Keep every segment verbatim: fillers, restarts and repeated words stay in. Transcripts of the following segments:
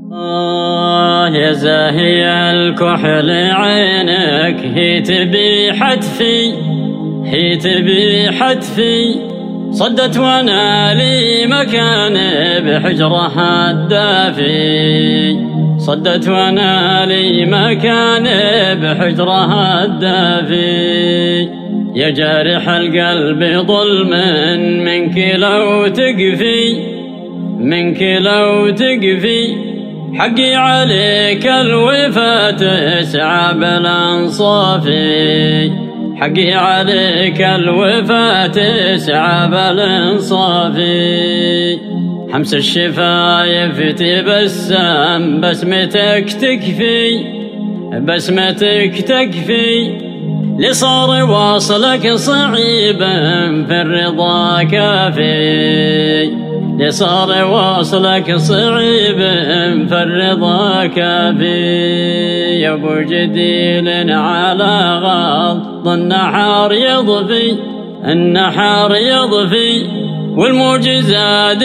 آه يا زاهي الكحل عينك هي تبي حتفي هي تبي حتفي صدت وانا لي مكان بحجرها الدافي صدت وانا لي مكان بحجرها الدافي يا جارح القلب ظلم منك لو تقفي منك لو تقفي حقي عليك الوفا تسعى بالانصافي حقي عليك الوفا تسعى بالانصافي حمس الشفايف تبسم بسمتك تكفي بسمتك تكفي لصار واصلك صعيبا في الرضا كافي لصار واصلك صعيبا في الرضا كافي يا ابو جديل على غض النحار يضفي النحار يضفي والمعجزات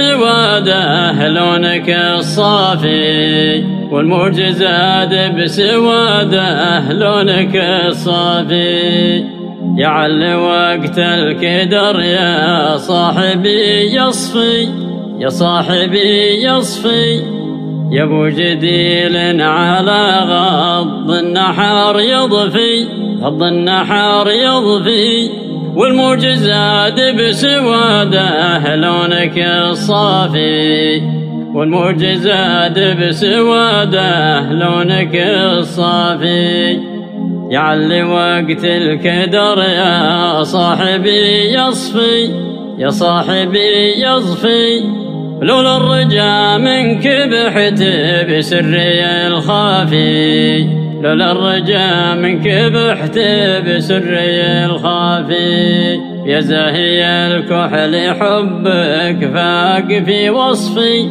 بسواده لونك الصافي والمعجزات بسواده لونك الصافي يعل وقت الكدر يا صاحبي يصفي يا صاحبي يصفي يا ابو جديل على غض النحار يضفي غض النحار يضفي والمعجزات بسواده لونك الصافي والمعجزات بسواده لونك الصافي يعلي وقت الكدر يا صاحبي يصفي يا صاحبي يصفي لولا الرجا منك بحت بسري الخافي لولا الرجا منك بحت بسري الخافي يا زاهي الكحل حبك فاق في وصفي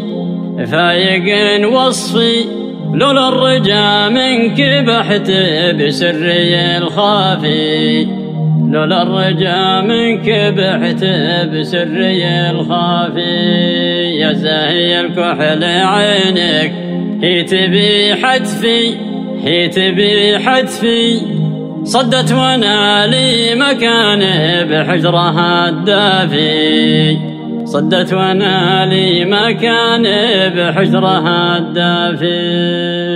فايق وصفي لولا الرجا منك بحت بسري الخافي لولا الرجا منك بحت بسري الخافي يا زاهي الكحل عينك هي تبي حتفي هي تبي حتفي صدت وانا لي مكان بحجرها الدافي صدت وانا لي مكان بحجرها الدافي